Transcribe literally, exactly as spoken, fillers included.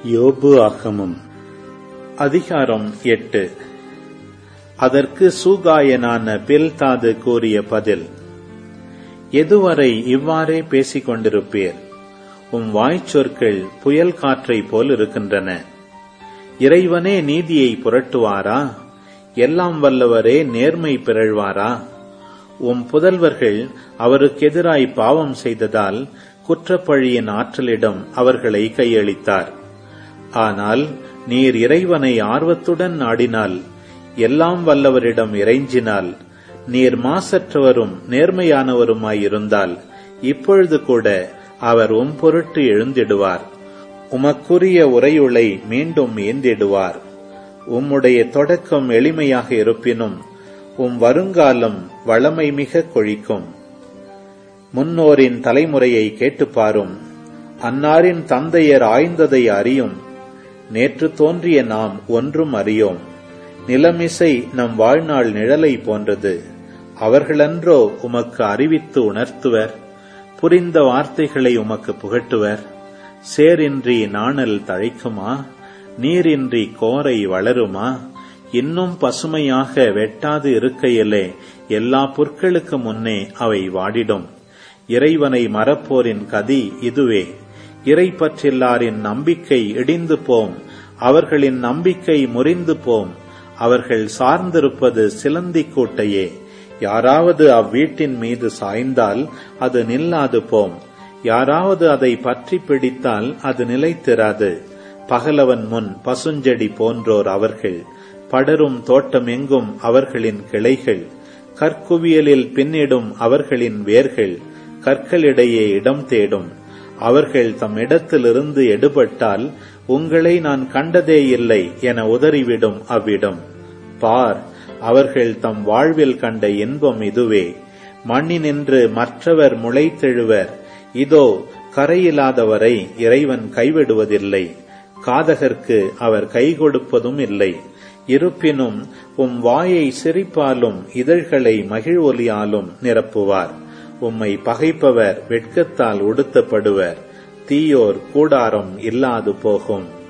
யோபு ஆகமம் அதிகாரம் எட்டு. அதற்கு சூகாயனான பில்தாது கூறிய பதில்: எதுவரை இவ்வாறே பேசிக் கொண்டிருப்பீர்? உம் வாய்ச்சொற்கள் புயல் காற்றை போல் இருக்கின்றன. இறைவனே நீதியை புரட்டுவாரா? எல்லாம் வல்லவரே நேர்மை பிறழ்வாரா? உம் புதல்வர்கள் அவருக்கெதிராய் பாவம் செய்ததால் குற்றப்பழியின் ஆற்றலிடம் அவர்களை கையளித்தார். ஆனால் நீர் இறைவனை ஆர்வத்துடன் நாடினால், எல்லாம் வல்லவரிடம் இறைஞ்சினால், நீர் மாசற்றவரும் நேர்மையானவருமாயிருந்தால், இப்பொழுது கூட அவர் உம் பொருட்டு எழுந்திடுவார். உமக்குரிய உரையுளை மீண்டும் ஏந்திடுவார். உம்முடைய தொடக்கம் எளிமையாக இருப்பினும் உம் வருங்காலம் வளமை மிக கொழிக்கும். முன்னோரின் தலைமுறையை கேட்டுப்பாரும். அன்னாரின் தந்தையர் ஆய்ந்ததை அறியும். நேற்று தோன்றிய நாம் ஒன்றும் அறியோம். நிலமிசை நம் வாழ்நாள் நிழலை போன்றது. அவர்களன்றோ உமக்கு அறிவித்து உணர்த்துவர். புரிந்த வார்த்தைகளை உமக்கு புகட்டுவர். சேரின்றி நாணல் தழைக்குமா? நீரின்றி கோரை வளருமா? இன்னும் பசுமையாக வெட்டாது இருக்கையிலே எல்லா புற்களுக்கு முன்னே அவை வாடிடும். இறைவனை மறப்போரின் கதி இதுவே. இறை பற்றில்லாரின் நம்பிக்கை இடிந்து போம். அவர்களின் நம்பிக்கை முறிந்து போம். அவர்கள் சார்ந்திருப்பது சிலந்தி கூட்டையே. யாராவது அவ்வீட்டின் மீது சாய்ந்தால் அது நில்லாது போம். யாராவது அதை பற்றி பிடித்தால் அது நிலைத்திராது. பகலவன் முன் பசுஞ்செடி போன்றோர் அவர்கள். படரும் தோட்டம் எங்கும் அவர்களின் கிளைகள். கற்குவியலில் பின்னிடும் அவர்களின் வேர்கள் கற்களிடையே இடம் தேடும். அவர்கள் தம் இடத்திலிருந்து எடுபட்டால், உங்களை நான் கண்டதே இல்லை என உதறிவிடும் அவ்விடம். பார், அவர்கள் தம் வாழ்வில் கண்ட இன்பம் இதுவே. மண்ணினின்று மற்றவர் முளைத்தெழுவர். இதோ, கரையில்லாதவரை இறைவன் கைவிடுவதில்லை. காதகர்க்கு அவர் கை கொடுப்பதும் இல்லை. இருப்பினும் உம் வாயை சிரிப்பாலும் இதழ்களை மகிழ்வொலியாலும் நிரப்புவார். உம்மை பகைப்பவர் வெட்கத்தால் உடுத்தப்படுவர். தீயோர் கூடாரம் இல்லாது போகும்.